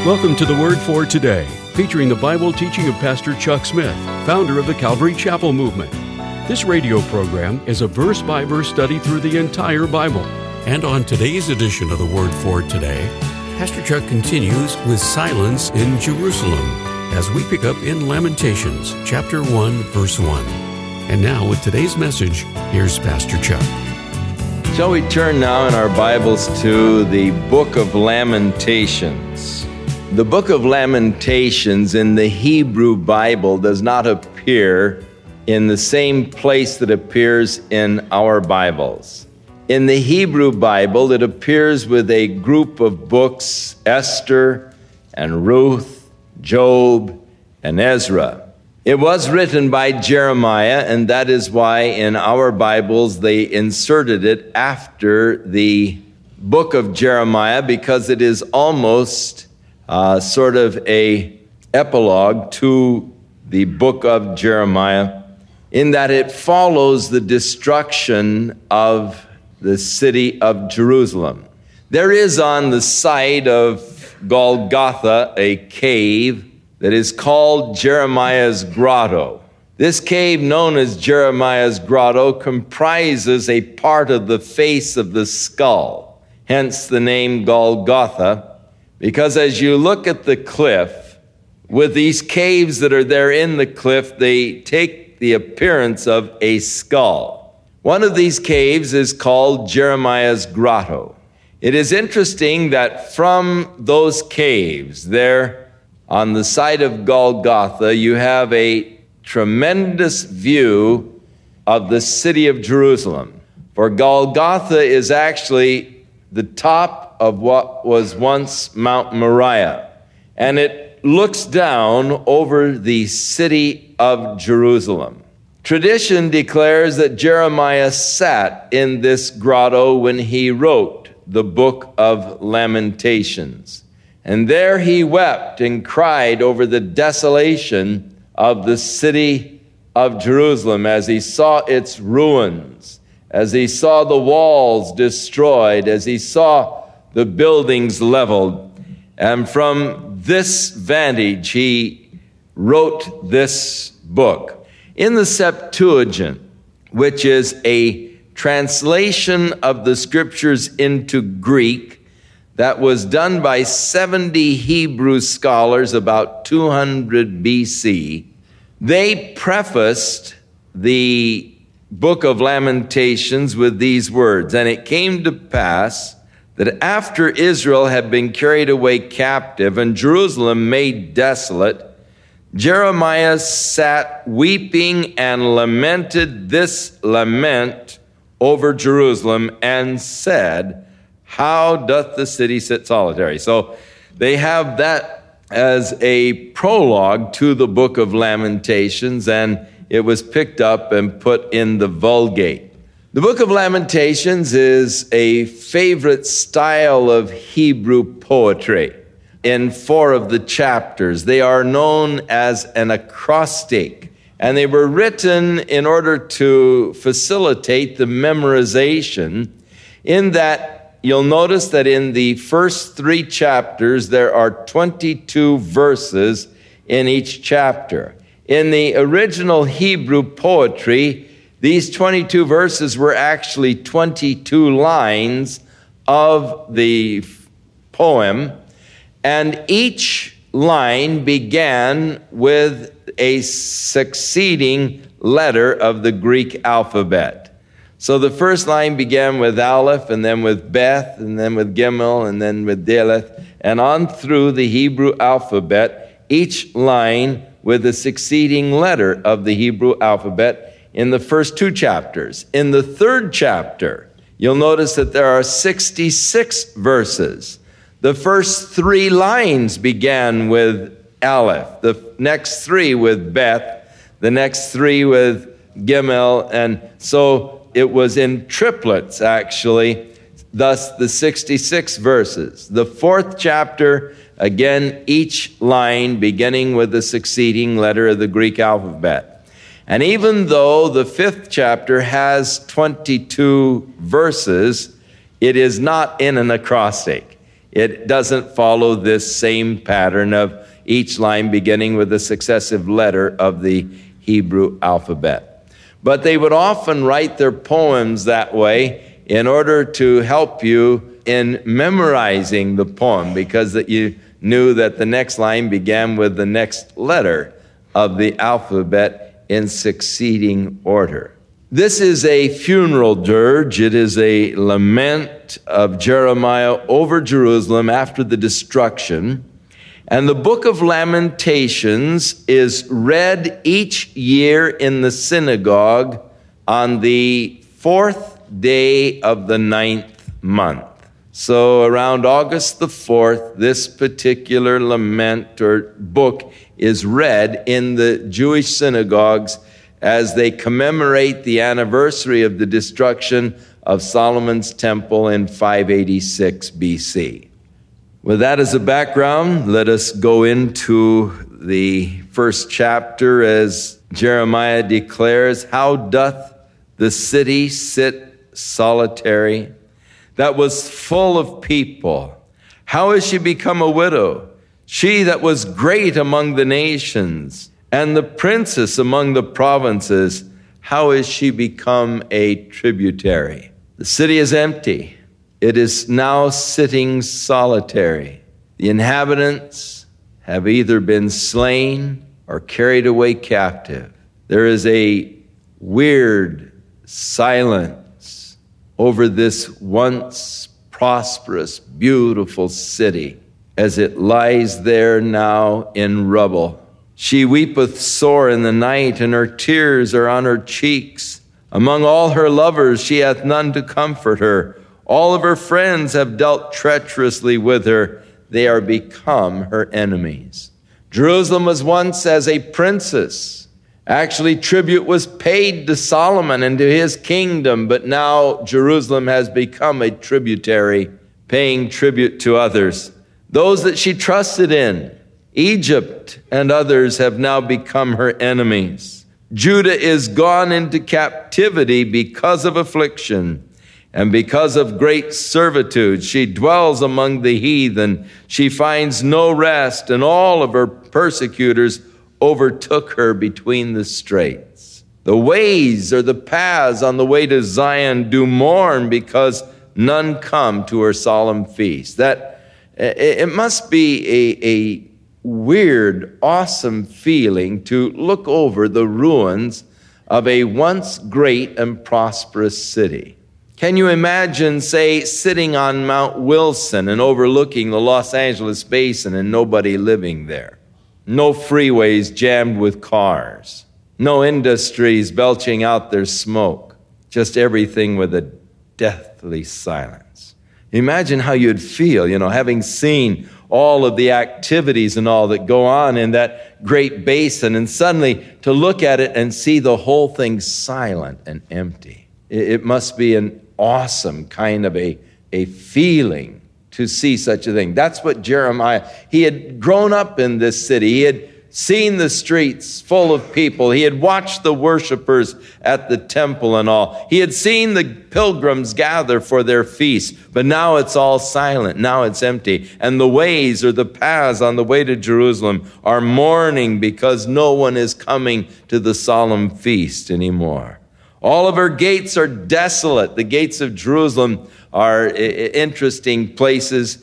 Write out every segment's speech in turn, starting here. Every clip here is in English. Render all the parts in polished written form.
Welcome to the Word for Today, featuring the Bible teaching of Pastor Chuck Smith, founder of the Calvary Chapel Movement. This radio program is a verse-by-verse study through the entire Bible. And on today's edition of the Word for Today, Pastor Chuck continues with silence in Jerusalem as we pick up in Lamentations, chapter 1, verse 1. And now with today's message, here's Pastor Chuck. Shall we turn now in our Bibles to the book of Lamentations? The book of Lamentations in the Hebrew Bible does not appear in the same place that appears in our Bibles. In the Hebrew Bible, it appears with a group of books, Esther and Ruth, Job, and Ezra. It was written by Jeremiah, and that is why in our Bibles they inserted it after the book of Jeremiah, because it is almost sort of a epilogue to the book of Jeremiah, in that it follows the destruction of the city of Jerusalem. There is on the site of Golgotha a cave that is called Jeremiah's Grotto. This cave, known as Jeremiah's Grotto, comprises a part of the face of the skull, hence the name Golgotha, because as you look at the cliff, with these caves that are there in the cliff, they take the appearance of a skull. One of these caves is called Jeremiah's Grotto. It is interesting that from those caves there on the site of Golgotha, you have a tremendous view of the city of Jerusalem. For Golgotha is actually the top of what was once Mount Moriah, and it looks down over the city of Jerusalem. Tradition declares that Jeremiah sat in this grotto when he wrote the book of Lamentations. And there he wept and cried over the desolation of the city of Jerusalem as he saw its ruins, as he saw the walls destroyed, as he saw the buildings leveled. And from this vantage, he wrote this book. In the Septuagint, which is a translation of the scriptures into Greek that was done by 70 Hebrew scholars about 200 BC, they prefaced the book of Lamentations with these words, "And it came to pass that after Israel had been carried away captive and Jerusalem made desolate, Jeremiah sat weeping and lamented this lament over Jerusalem and said, How doth the city sit solitary?" So they have that as a prologue to the book of Lamentations, and it was picked up and put in the Vulgate. The book of Lamentations is a favorite style of Hebrew poetry. In 4 of the chapters, they are known as an acrostic, and they were written in order to facilitate the memorization, in that you'll notice that in the first 3 chapters, there are 22 verses in each chapter. In the original Hebrew poetry, these 22 verses were actually 22 lines of the poem, and each line began with a succeeding letter of the Greek alphabet. So the first line began with Aleph, and then with Beth, and then with Gimel, and then with Daleth, and on through the Hebrew alphabet, each line with a succeeding letter of the Hebrew alphabet in the first 2 chapters. In the 3rd chapter, you'll notice that there are 66 verses. The first 3 lines began with Aleph, the next 3 with Beth, the next 3 with Gimel, and so it was in triplets, actually, thus the 66 verses. The 4th chapter, again, each line beginning with the succeeding letter of the Greek alphabet. And even though the 5th chapter has 22 verses, it is not in an acrostic. It doesn't follow this same pattern of each line beginning with a successive letter of the Hebrew alphabet. But they would often write their poems that way in order to help you in memorizing the poem, because that you knew that the next line began with the next letter of the alphabet in succeeding order. This is a funeral dirge. It is a lament of Jeremiah over Jerusalem after the destruction. And the book of Lamentations is read each year in the synagogue on the 4th day of the 9th month. So around August the 4th, this particular lament or book is read in the Jewish synagogues as they commemorate the anniversary of the destruction of Solomon's temple in 586 BC. With that as a background, let us go into the first chapter as Jeremiah declares, "How doth the city sit solitary, that was full of people? How is she become a widow? She that was great among the nations, and the princess among the provinces, how is she become a tributary?" The city is empty. It is now sitting solitary. The inhabitants have either been slain or carried away captive. There is a weird silence over this once prosperous, beautiful city as it lies there now in rubble. She weepeth sore in the night, and her tears are on her cheeks. Among all her lovers she hath none to comfort her. All of her friends have dealt treacherously with her. They are become her enemies. Jerusalem was once as a princess. Actually, tribute was paid to Solomon and to his kingdom, but now Jerusalem has become a tributary, paying tribute to others. Those that she trusted in, Egypt and others, have now become her enemies. Judah is gone into captivity because of affliction and because of great servitude. She dwells among the heathen. She finds no rest, and all of her persecutors overtook her between the straits. The ways or the paths on the way to Zion do mourn, because none come to her solemn feast. That it must be a weird, awesome feeling to look over the ruins of a once great and prosperous city. Can you imagine, say, sitting on Mount Wilson and overlooking the Los Angeles basin and nobody living there? No freeways jammed with cars. No industries belching out their smoke. Just everything with a deathly silence. Imagine how you'd feel, having seen all of the activities and all that go on in that great basin, and suddenly to look at it and see the whole thing silent and empty. It must be an awesome kind of a feeling to see such a thing. That's what Jeremiah, he had grown up in this city. He had seen the streets full of people. He had watched the worshipers at the temple and all. He had seen the pilgrims gather for their feast, but now it's all silent. Now it's empty. And the ways or the paths on the way to Jerusalem are mourning because no one is coming to the solemn feast anymore. All of her gates are desolate. The gates of Jerusalem are interesting places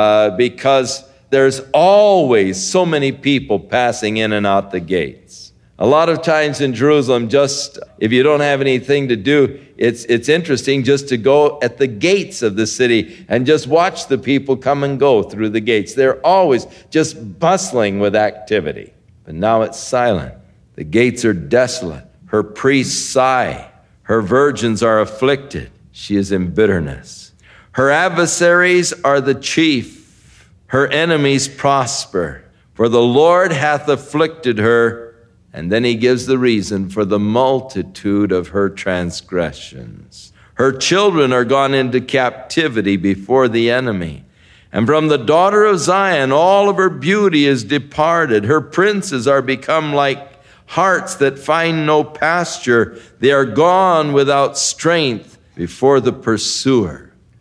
because there's always so many people passing in and out the gates. A lot of times in Jerusalem, just if you don't have anything to do, it's interesting just to go at the gates of the city and just watch the people come and go through the gates. They're always just bustling with activity. But now it's silent. The gates are desolate. Her priests sigh. Her virgins are afflicted. She is in bitterness. Her adversaries are the chief. Her enemies prosper. For the Lord hath afflicted her. And then he gives the reason: for the multitude of her transgressions. Her children are gone into captivity before the enemy. And from the daughter of Zion, all of her beauty is departed. Her princes are become like harts that find no pasture. They are gone without strength before the pursuer.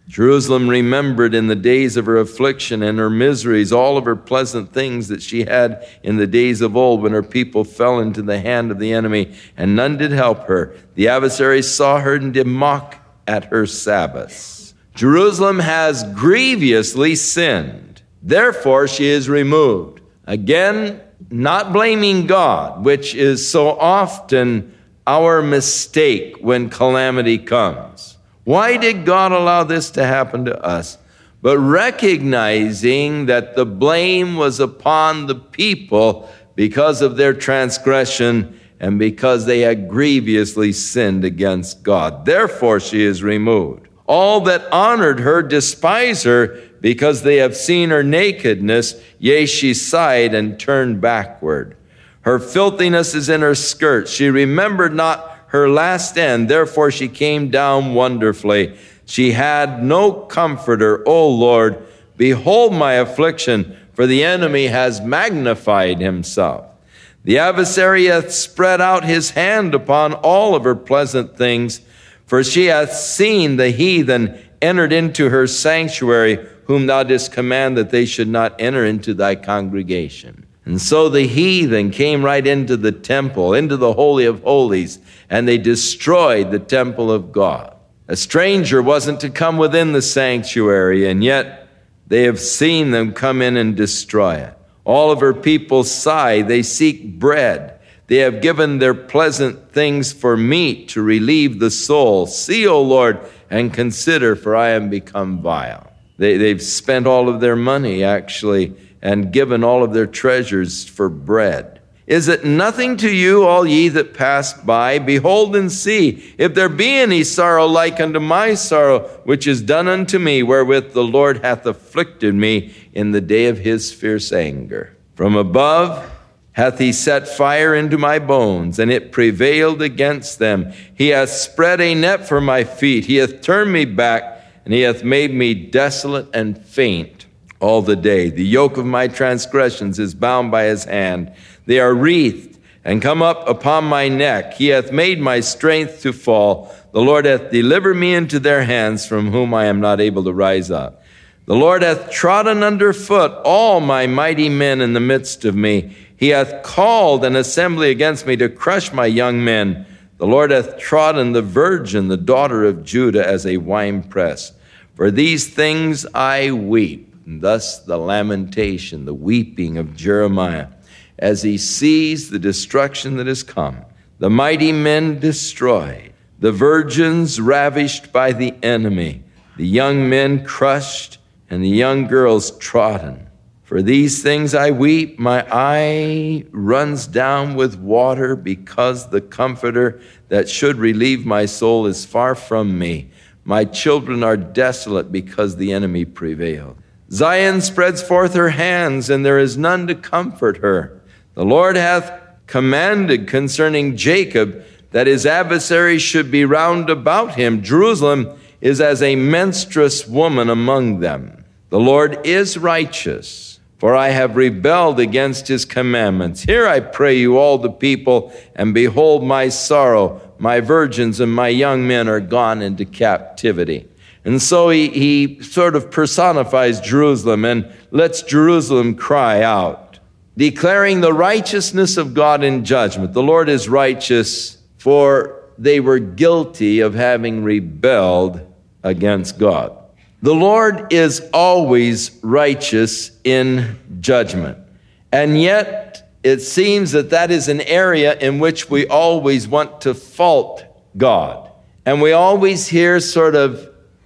Jerusalem remembered in the days of her affliction and her miseries all of her pleasant things that she had in the days of old when her people fell into the hand of the enemy, and none did help her. The adversaries saw her and did mock at her Sabbaths. Jerusalem has grievously sinned. Therefore she is removed. Again, not blaming God, which is so often our mistake when calamity comes. Why did God allow this to happen to us? But recognizing that the blame was upon the people because of their transgression and because they had grievously sinned against God. Therefore she is removed. All that honored her despise her because they have seen her nakedness. Yea, she sighed and turned backward. Her filthiness is in her skirts. She remembered not her last end, therefore she came down wonderfully. She had no comforter. O Lord, behold my affliction, for the enemy has magnified himself. The adversary hath spread out his hand upon all of her pleasant things, for she hath seen the heathen entered into her sanctuary, whom thou didst command that they should not enter into thy congregation. And so the heathen came right into the temple, into the Holy of Holies, and they destroyed the temple of God. A stranger wasn't to come within the sanctuary, and yet they have seen them come in and destroy it. All of her people sigh, they seek bread. They have given their pleasant things for meat to relieve the soul. See, O Lord, and consider, for I am become vile. They've spent all of their money, actually, and given all of their treasures for bread. Is it nothing to you, all ye that pass by? Behold and see, if there be any sorrow like unto my sorrow, which is done unto me, wherewith the Lord hath afflicted me in the day of his fierce anger. From above hath he set fire into my bones, and it prevailed against them. He hath spread a net for my feet. He hath turned me back, and he hath made me desolate and faint all the day. The yoke of my transgressions is bound by his hand. They are wreathed and come up upon my neck. He hath made my strength to fall. The Lord hath delivered me into their hands, from whom I am not able to rise up. The Lord hath trodden under foot all my mighty men in the midst of me. He hath called an assembly against me to crush my young men. The Lord hath trodden the virgin, the daughter of Judah, as a winepress. For these things I weep. And thus the lamentation, the weeping of Jeremiah, as he sees the destruction that has come. The mighty men destroyed, the virgins ravished by the enemy, the young men crushed, and the young girls trodden. For these things I weep, my eye runs down with water, because the comforter that should relieve my soul is far from me. My children are desolate because the enemy prevailed. Zion spreads forth her hands, and there is none to comfort her. The Lord hath commanded concerning Jacob that his adversaries should be round about him. Jerusalem is as a menstruous woman among them. The Lord is righteous, for I have rebelled against his commandments. Hear, I pray you, all the people, and behold my sorrow. My virgins and my young men are gone into captivity. And so he sort of personifies Jerusalem and lets Jerusalem cry out, declaring the righteousness of God in judgment. The Lord is righteous, for they were guilty of having rebelled against God. The Lord is always righteous in judgment. And yet it seems that is an area in which we always want to fault God. And we always hear sort of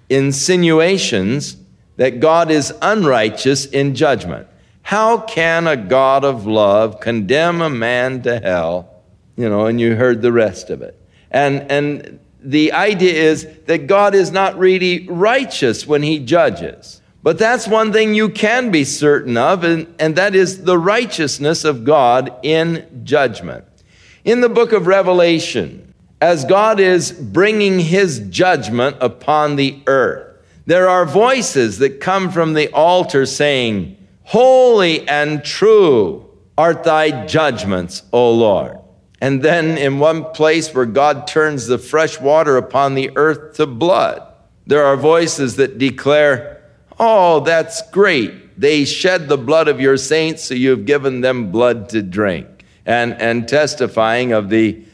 insinuations that God is unrighteous in judgment. How can a God of love condemn a man to hell? And you heard the rest of it. And the idea is that God is not really righteous when he judges. But that's one thing you can be certain of, and that is the righteousness of God in judgment. In the book of Revelation, as God is bringing his judgment upon the earth, there are voices that come from the altar saying, "Holy and true art thy judgments, O Lord." And then in one place where God turns the fresh water upon the earth to blood. There are voices that declare, oh, that's great. They shed the blood of your saints, so you've given them blood to drink. And testifying of the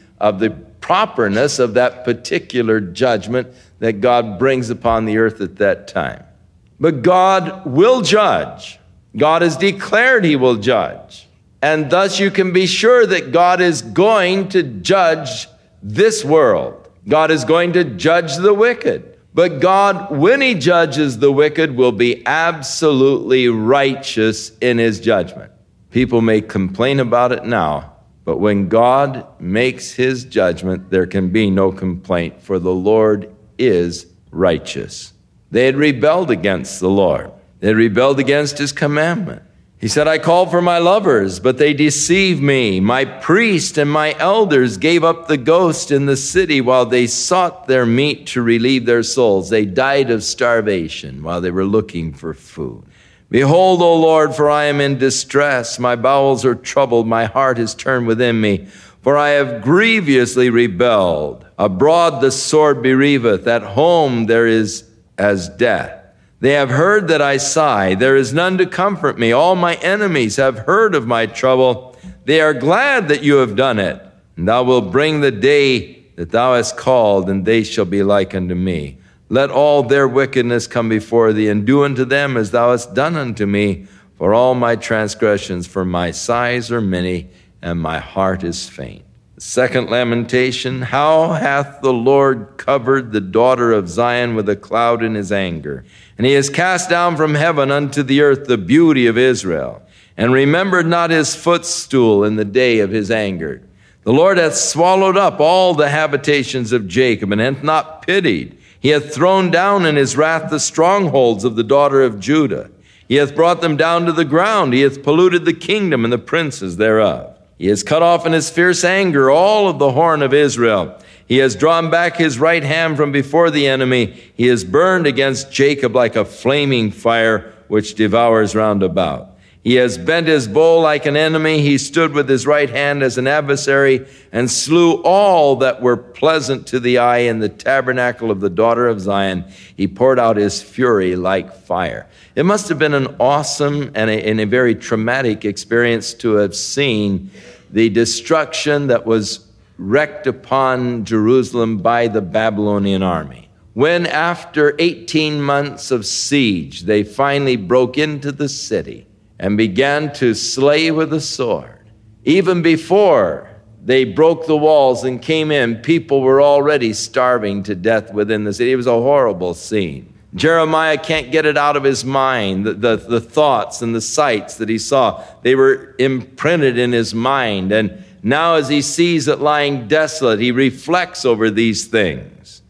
properness of that particular judgment that God brings upon the earth at that time. But God will judge. God has declared he will judge. And thus you can be sure that God is going to judge this world. God is going to judge the wicked. But God, when he judges the wicked, will be absolutely righteous in his judgment. People may complain about it now, but when God makes his judgment, there can be no complaint, for the Lord is righteous. They had rebelled against the Lord. They had rebelled against his commandment. He said, I called for my lovers, but they deceived me. My priest and my elders gave up the ghost in the city while they sought their meat to relieve their souls. They died of starvation while they were looking for food. Behold, O Lord, for I am in distress. My bowels are troubled. My heart is turned within me. For I have grievously rebelled. Abroad the sword bereaveth. At home there is as death. They have heard that I sigh. There is none to comfort me. All my enemies have heard of my trouble. They are glad that you have done it. And thou wilt bring the day that thou hast called, and they shall be like unto me. Let all their wickedness come before thee, and do unto them as thou hast done unto me. For all my transgressions, for my sighs are many, and my heart is faint. The second lamentation, how hath the Lord covered the daughter of Zion with a cloud in his anger? And he has cast down from heaven unto the earth the beauty of Israel, and remembered not his footstool in the day of his anger. The Lord hath swallowed up all the habitations of Jacob, and hath not pitied. He hath thrown down in his wrath the strongholds of the daughter of Judah. He hath brought them down to the ground. He hath polluted the kingdom and the princes thereof. He has cut off in his fierce anger all of the horn of Israel. He has drawn back his right hand from before the enemy. He has burned against Jacob like a flaming fire which devours round about. He has bent his bow like an enemy. He stood with his right hand as an adversary and slew all that were pleasant to the eye in the tabernacle of the daughter of Zion. He poured out his fury like fire. It must have been an awesome and a very traumatic experience to have seen the destruction that was wreaked upon Jerusalem by the Babylonian army. When after 18 months of siege, they finally broke into the city and began to slay with the sword. Even before they broke the walls and came in, people were already starving to death within the city. It was a horrible scene. Jeremiah can't get it out of his mind. The thoughts and the sights that he saw, they were imprinted in his mind. And now as he sees it lying desolate, he reflects over these things.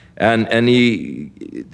And he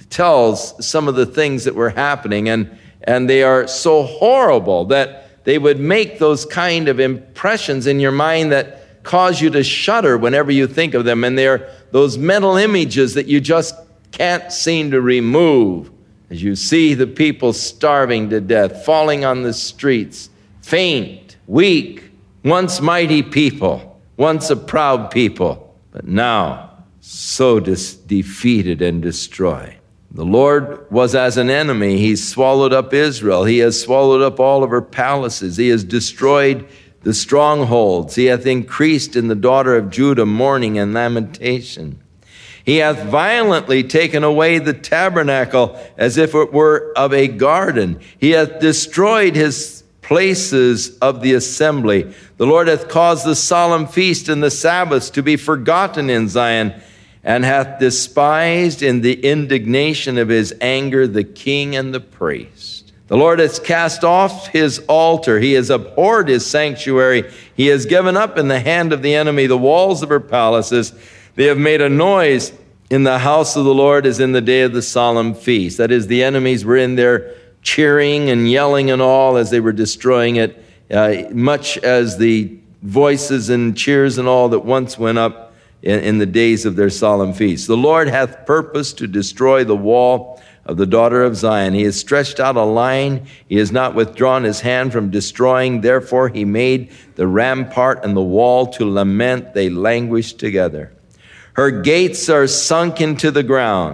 tells some of the things that were happening. And they are so horrible that they would make those kind of impressions in your mind that cause you to shudder whenever you think of them. And they're those mental images that you just can't seem to remove as you see the people starving to death, falling on the streets, faint, weak, once mighty people, once a proud people, but now so defeated and destroyed. The Lord was as an enemy. He swallowed up Israel. He has swallowed up all of her palaces. He has destroyed the strongholds. He hath increased in the daughter of Judah mourning and lamentation. He hath violently taken away the tabernacle as if it were of a garden. He hath destroyed his places of the assembly. The Lord hath caused the solemn feast and the Sabbaths to be forgotten in Zion, and hath despised in the indignation of his anger the king and the priest. The Lord has cast off his altar. He has abhorred his sanctuary. He has given up in the hand of the enemy the walls of her palaces. They have made a noise in the house of the Lord as in the day of the solemn feast. That is, the enemies were in there cheering and yelling and all as they were destroying it, much as the voices and cheers and all that once went up in the days of their solemn feast. The Lord hath purposed to destroy the wall of the daughter of Zion. He has stretched out a line. He has not withdrawn his hand from destroying. Therefore he made the rampart and the wall to lament. They languish together. Her gates are sunk into the ground.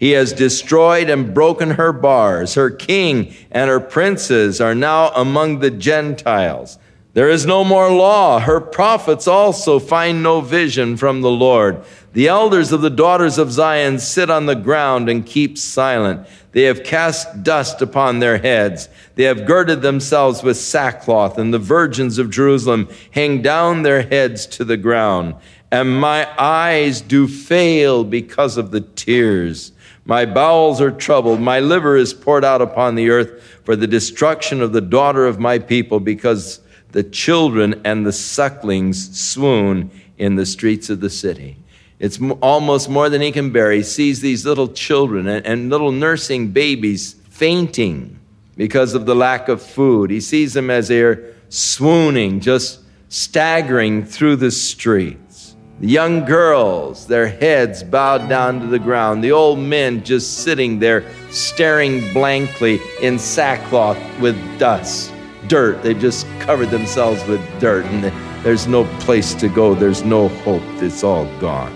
He has destroyed and broken her bars. Her king and her princes are now among the Gentiles. There is no more law. Her prophets also find no vision from the Lord. The elders of the daughters of Zion sit on the ground and keep silent. They have cast dust upon their heads. They have girded themselves with sackcloth, and the virgins of Jerusalem hang down their heads to the ground. And my eyes do fail because of the tears. My bowels are troubled. My liver is poured out upon the earth for the destruction of the daughter of my people, because the children and the sucklings swoon in the streets of the city. It's almost more than he can bear. He sees these little children and little nursing babies fainting because of the lack of food. He sees them as they're swooning, just staggering through the streets. The young girls, their heads bowed down to the ground. The old men just sitting there staring blankly in sackcloth with dust. Dirt. They've just covered themselves with dirt, and there's no place to go. There's no hope. It's all gone.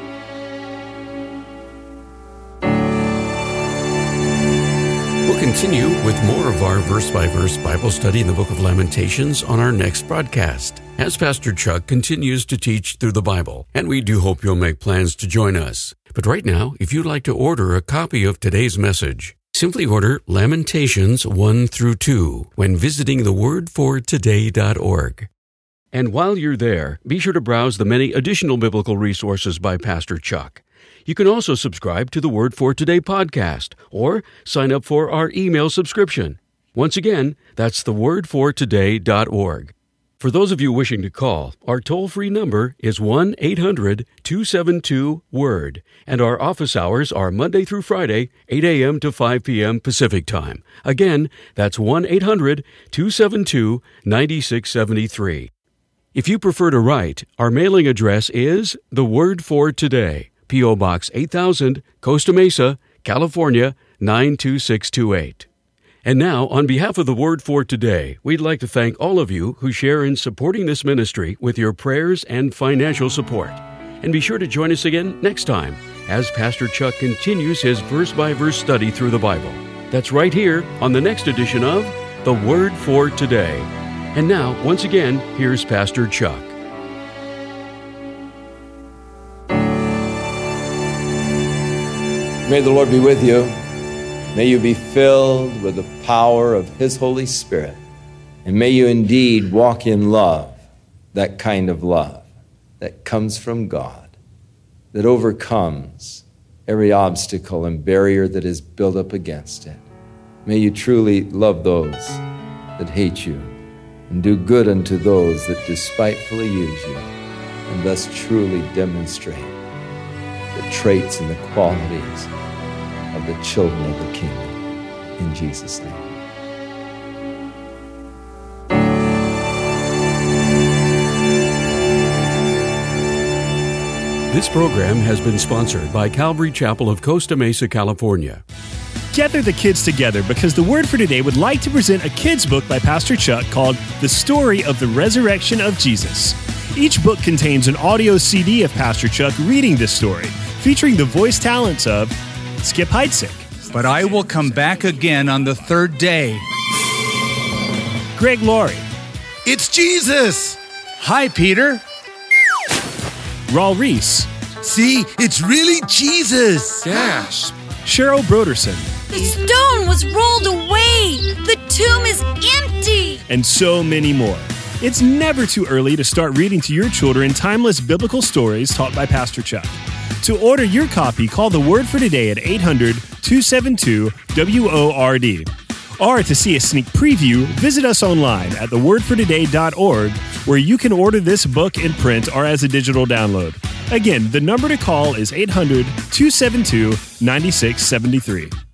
We'll continue with more of our verse-by-verse Bible study in the Book of Lamentations on our next broadcast, as Pastor Chuck continues to teach through the Bible, and we do hope you'll make plans to join us. But right now, if you'd like to order a copy of today's message, simply order Lamentations 1-2 when visiting thewordfortoday.org. And while you're there, be sure to browse the many additional biblical resources by Pastor Chuck. You can also subscribe to the Word for Today podcast or sign up for our email subscription. Once again, that's thewordfortoday.org. For those of you wishing to call, our toll-free number is 1-800-272-WORD, and our office hours are Monday through Friday, 8 a.m. to 5 p.m. Pacific Time. Again, that's 1-800-272-9673. If you prefer to write, our mailing address is The Word for Today, P.O. Box 8000, Costa Mesa, California, 92628. And now, on behalf of the Word for Today, we'd like to thank all of you who share in supporting this ministry with your prayers and financial support. And be sure to join us again next time as Pastor Chuck continues his verse-by-verse study through the Bible. That's right here on the next edition of The Word for Today. And now, once again, here's Pastor Chuck. May the Lord be with you. May you be filled with the power of His Holy Spirit. And may you indeed walk in love, that kind of love that comes from God, that overcomes every obstacle and barrier that is built up against it. May you truly love those that hate you and do good unto those that despitefully use you, and thus truly demonstrate the traits and the qualities of the children of the kingdom. In Jesus' name. This program has been sponsored by Calvary Chapel of Costa Mesa, California. Gather the kids together because the Word for Today would like to present a kids' book by Pastor Chuck called The Story of the Resurrection of Jesus. Each book contains an audio CD of Pastor Chuck reading this story, featuring the voice talents of Skip Heitzig. But I will come back again on the third day. Greg Laurie. It's Jesus! Hi, Peter. Raul Reese. See, it's really Jesus! Gasp! Cheryl Broderson. The stone was rolled away! The tomb is empty! And so many more. It's never too early to start reading to your children timeless biblical stories taught by Pastor Chuck. To order your copy, call the Word for Today at 800-272-WORD. Or to see a sneak preview, visit us online at thewordfortoday.org, where you can order this book in print or as a digital download. Again, the number to call is 800-272-9673.